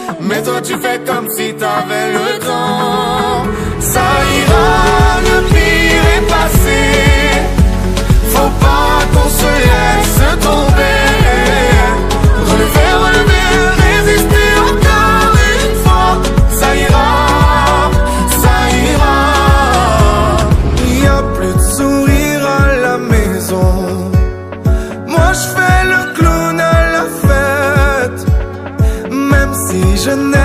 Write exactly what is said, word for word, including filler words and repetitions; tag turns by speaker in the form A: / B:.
A: Mais toi tu fais comme si t'avais le temps. Ça ira, le pire est passé. Faut pas qu'on se laisse tomber. Relever, relever, résister encore une fois. Ça ira, ça ira. Y a plus de sourire à la maison. Moi je fais le clown à la fête. Même si je n'ai